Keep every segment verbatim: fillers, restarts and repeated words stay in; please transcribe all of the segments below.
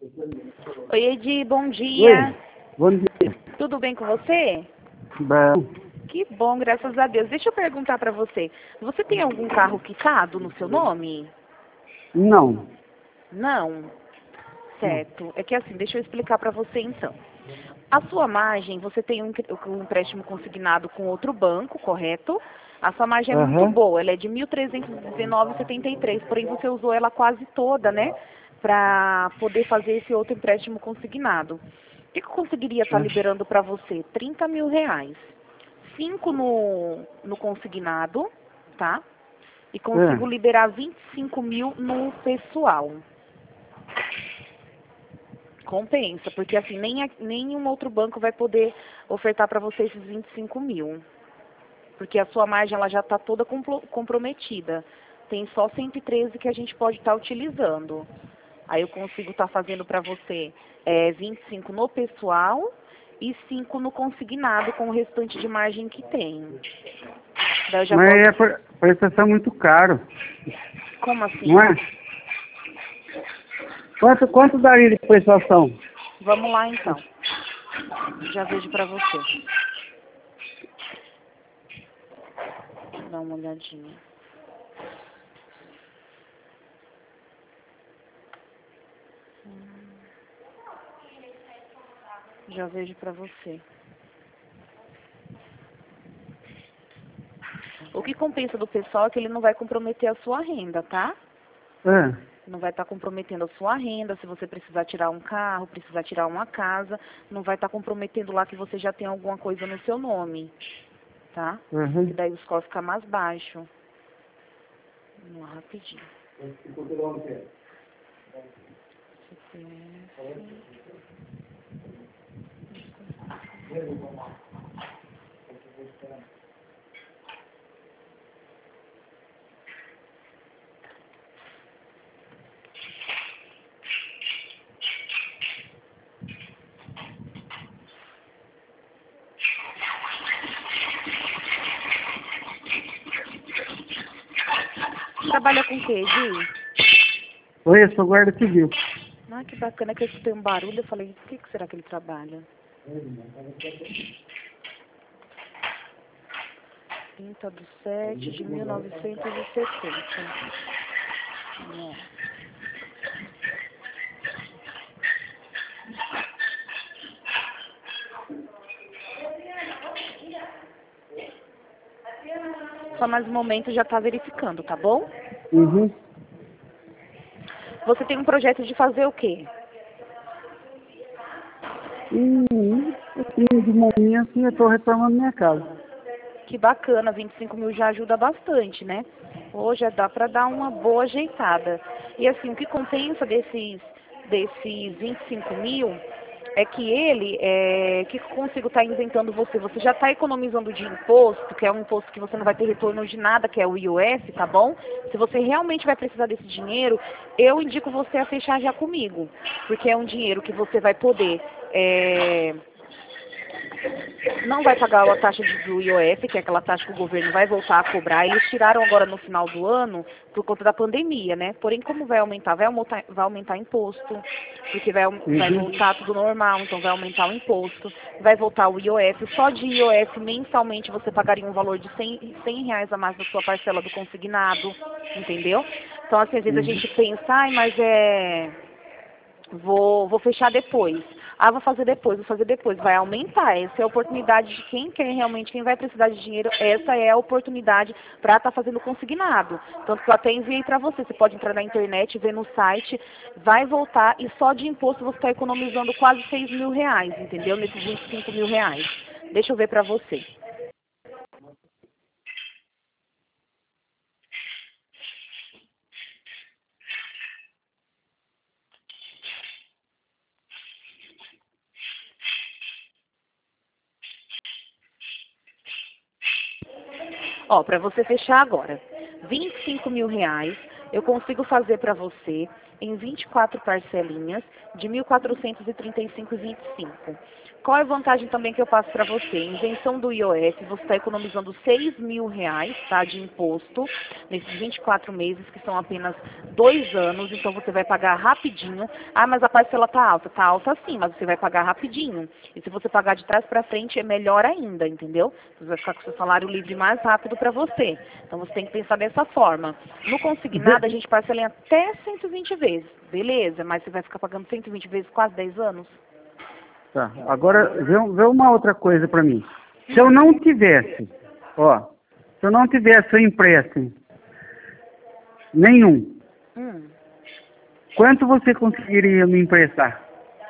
Oi, Edi, bom Oi, dia. bom dia. Tudo bem com você? Bom, Que bom, graças a Deus. Deixa eu perguntar para você. Você tem algum carro quitado no seu nome? não, Não? não. Certo. É que assim, deixa eu explicar para você então. A sua margem, você tem um, um empréstimo consignado com outro banco, correto? A sua margem é muito Aham, boa, ela é de mil trezentos e dezenove vírgula setenta e três, porém você usou ela quase toda, né? Para poder fazer esse outro empréstimo consignado. O que, que eu conseguiria estar é, liberando para você? trinta mil reais. cinco no, no consignado, tá? E consigo é. liberar vinte e cinco mil no pessoal. Compensa, porque assim, nem a- nenhum outro banco vai poder ofertar para você esses vinte e cinco mil. Porque a sua margem ela já está toda compro- comprometida. Tem só cento e treze que a gente pode estar utilizando. Aí eu consigo estar fazendo para você é, vinte e cinco no pessoal e cinco no consignado com o restante de margem que tem. Daí eu já Mas posso. é pre- prestação muito caro, Como não assim? é? Quanto, quanto daria de prestação? Vamos lá então. Já vejo para você. Deixa eu dar uma olhadinha. Já vejo para você. O que compensa do pessoal é que ele não vai comprometer a sua renda, tá? É, Não vai estar comprometendo a sua renda, se você precisar tirar um carro, precisar tirar uma casa, não vai estar comprometendo lá que você já tem alguma coisa no seu nome, tá? Que uhum. daí o score fica mais baixo. Vamos lá, rapidinho. C P F. Trabalha com o quê, Di? Oi, eu sou guarda civil. Ah, que bacana que eu escutei um barulho, eu falei, o que, que será que ele trabalha? trinta de sete de mil novecentos e setenta. Vamos lá. Só mais um momento já está verificando, tá bom? Uhum. Você tem um projeto de fazer o quê? E assim, de momento eu estou reformando minha casa. Que bacana, vinte e cinco mil já ajuda bastante, né? Hoje já dá para dar uma boa ajeitada. E assim, o que compensa desses, desses vinte e cinco mil é que ele, é, que consigo estar isentando você. Você já está economizando de imposto, que é um imposto que você não vai ter retorno de nada, que é o I O F, tá bom? Se você realmente vai precisar desse dinheiro, eu indico você a fechar já comigo, porque é um dinheiro que você vai poder... é, não vai pagar a taxa de- do I O F, que é aquela taxa que o governo vai voltar a cobrar. Eles tiraram agora no final do ano por conta da pandemia, né? Porém, como vai aumentar? Vai aumentar, vai aumentar imposto, porque vai, au- vai Uhum. voltar tudo normal, então vai aumentar o imposto, vai voltar o I O F. Só de I O F mensalmente você pagaria um valor de cem, cem reais a mais na sua parcela do consignado, entendeu? Então, assim, às vezes a Uhum. gente pensa, ai, mas é... Vou, vou fechar depois. Ah, vou fazer depois, vou fazer depois. Vai aumentar. Essa é a oportunidade de quem quer realmente, quem vai precisar de dinheiro, essa é a oportunidade para estar fazendo consignado. Tanto que eu até enviei para você. Você pode entrar na internet, ver no site, vai voltar e só de imposto você está economizando quase seis mil reais, entendeu? Nesses vinte e cinco mil reais. Deixa eu ver para você. Ó, para você fechar agora, vinte e cinco mil reais, eu consigo fazer para você em vinte e quatro parcelinhas de mil quatrocentos e trinta e cinco reais e vinte e cinco centavos. Qual é a vantagem também que eu passo para você? Isenção do I O F, você está economizando seis mil reais, tá, de imposto nesses vinte e quatro meses, que são apenas dois anos, então você vai pagar rapidinho. Ah, mas a parcela tá alta. Tá alta sim, mas você vai pagar rapidinho. E se você pagar de trás para frente, é melhor ainda, entendeu? Você vai ficar com o seu salário livre mais rápido para você. Então você tem que pensar dessa forma. No consignado, a gente parcela em até cento e vinte vezes. Beleza, mas você vai ficar pagando cento e vinte vezes quase dez anos? Tá, agora vê, vê uma outra coisa para mim. Se eu não tivesse, ó, se eu não tivesse o empréstimo nenhum, Hum. quanto você conseguiria me emprestar?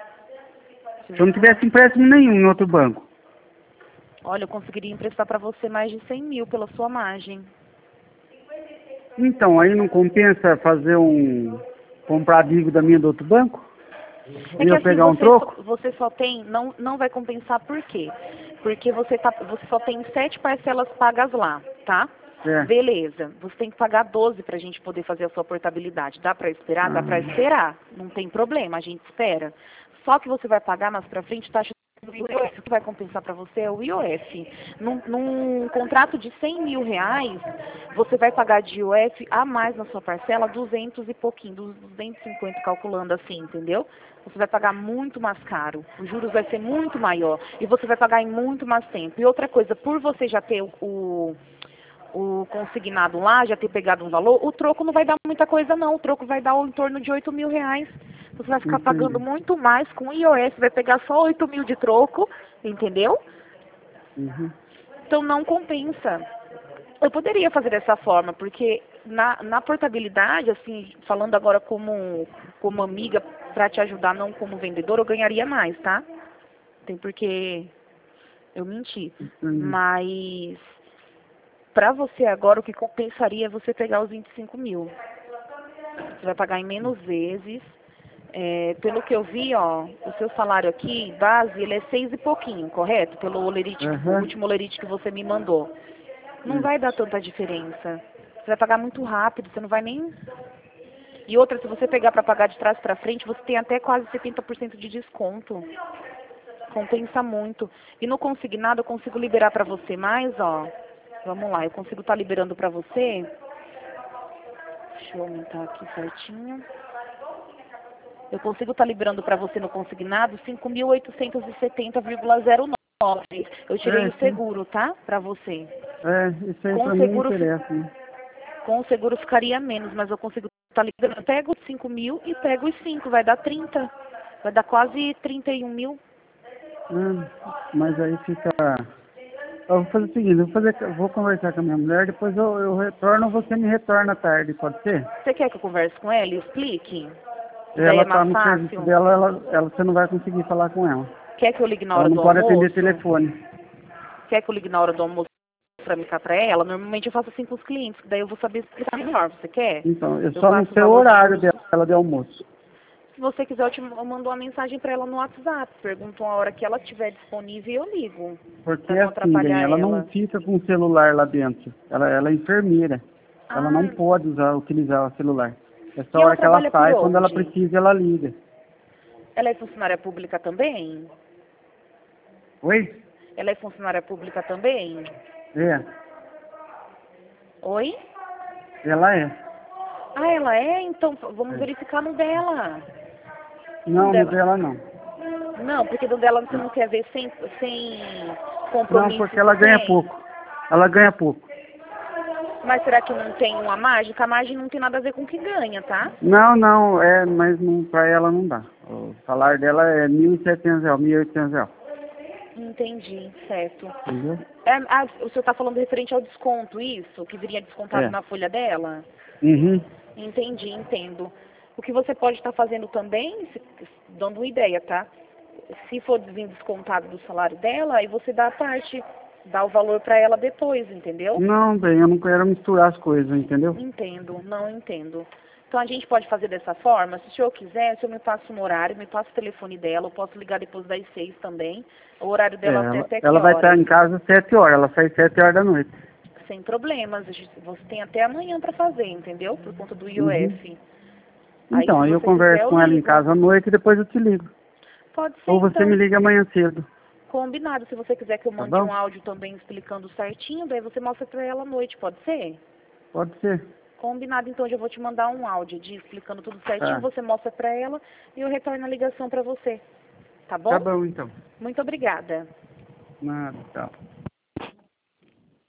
Se eu não tivesse empréstimo nenhum em outro banco. Olha, eu conseguiria emprestar para você mais de cem mil pela sua margem. Então, aí não compensa fazer um... comprar dívida minha do outro banco? É E que eu assim, pegar um você só, troco? você só tem, não, não vai compensar por quê? Porque você, tá, você só tem sete parcelas pagas lá, tá? É. Beleza, você tem que pagar doze para a gente poder fazer a sua portabilidade. Dá para esperar? Dá para Ah. esperar, não tem problema, a gente espera. Só que você vai pagar mais para frente taxa do I O F. O que vai compensar para você é o I O F. Num, num contrato de cem mil reais, você vai pagar de I O F a mais na sua parcela, duzentos e pouquinho, duzentos e cinquenta calculando assim, entendeu? Você vai pagar muito mais caro, os juros vai ser muito maior e você vai pagar em muito mais tempo. E outra coisa, por você já ter o, o, o consignado lá, já ter pegado um valor, o troco não vai dar muita coisa não, o troco vai dar em torno de oito mil reais. Você vai ficar Entendi. pagando muito mais com o I O F, vai pegar só oito mil de troco, entendeu? Uhum. Então não compensa. Eu poderia fazer dessa forma, porque na, na portabilidade, assim, falando agora como, como amiga, para te ajudar, não como vendedor, eu ganharia mais, tá? Tem porque eu menti. Entendi. Mas para você agora, o que compensaria é você pegar os vinte e cinco mil. Você vai pagar em menos vezes. É, pelo que eu vi, ó, o seu salário aqui, base, ele é seis e pouquinho, correto? Pelo olerite, Uhum. o último olerite que você me mandou. Não Isso. vai dar tanta diferença. Você vai pagar muito rápido, você não vai nem... E outra, se você pegar para pagar de trás para frente, você tem até quase setenta por cento de desconto. Compensa muito. E no consignado eu consigo liberar para você mais, ó. Vamos lá, eu consigo estar liberando para você. Deixa eu aumentar aqui certinho. Eu consigo estar liberando para você no consignado cinco mil oitocentos e setenta vírgula zero nove. Eu tirei É, o sim. seguro, tá? Para você. É, isso aí Com pra o mim não seguro, interessa, né? com o seguro ficaria menos, mas eu consigo estar liberando. Eu pego os cinco mil e pego os cinco, vai dar trinta. Vai dar quase trinta e um mil. Ah, mas aí fica... Eu vou fazer o seguinte, eu vou, fazer, eu vou conversar com a minha mulher, depois eu, eu retorno, você me retorna à tarde, pode ser? Você quer que eu converse com ela e explique? E daí Ela é tá mais no serviço fácil? dela, ela, ela, você não vai conseguir falar com ela. Quer que eu ligue na Ela hora não do pode atender almoço? telefone. Quer que eu ligue na hora do almoço pra ligar pra ela? Normalmente eu faço assim com os clientes, que daí eu vou saber explicar melhor. Você quer? Então, eu Eu só não passo o sei o valor de horário juros. dela de almoço. Se você quiser, eu, te, eu mando uma mensagem pra ela no WhatsApp. Pergunto a hora que ela estiver disponível e eu ligo. Porque Pra não assim, bem, atrapalhar ela não ela. fica com o celular lá dentro. Ela, ela é enfermeira. Ela Ah, não pode usar, utilizar o celular. Essa e ela hora que ela trabalha por sai, quando ela onde? precisa, ela liga. Ela é funcionária pública também? Oi? Ela é funcionária pública também? É, Oi? ela é. Ah, ela é? Então vamos É. verificar no dela. No Não, no dela. dela não. Não, porque no dela você não quer ver sem, sem Não, compromisso, porque você ela ganha tem? pouco. Ela ganha pouco. Mas será que não tem uma mágica? A mágica não tem nada a ver com o que ganha, tá? Não, não, é, mas não, pra ela não dá. O salário dela é mil e setecentos reais, mil e oitocentos reais. Entendi, certo. Entendeu? É, ah, o senhor está falando referente ao desconto, isso? Que viria descontado É. na folha dela? Uhum. Entendi, entendo. O que você pode estar fazendo também, se- dando uma ideia, tá? Se for vir descontado do salário dela, aí você dá a parte, dá o valor para ela depois, entendeu? Não, bem, eu não quero misturar as coisas, entendeu? Entendo, não entendo. Então a gente pode fazer dessa forma, se o senhor quiser, o senhor me passa um horário, me passa o telefone dela, eu posso ligar depois das seis também. O horário É, dela até, ela, até que ela vai estar horas? em casa às sete horas, ela sai sete horas da noite. Sem problemas, a gente- você tem até amanhã para fazer, entendeu? Por conta do Uhum. I O F. Então, aí se eu você converso quiser, eu com ela em ligo. casa à noite e depois eu te ligo. Pode ser, Ou você então. me liga amanhã cedo, Combinado. Se você quiser que eu tá mande bom? um áudio também explicando certinho, daí você mostra pra ela à noite, pode ser? Pode ser. Combinado, então, já vou te mandar um áudio de explicando tudo certinho, Tá. você mostra pra ela e eu retorno a ligação pra você. Tá bom? Tá bom, então. Muito obrigada. Nada, tchau.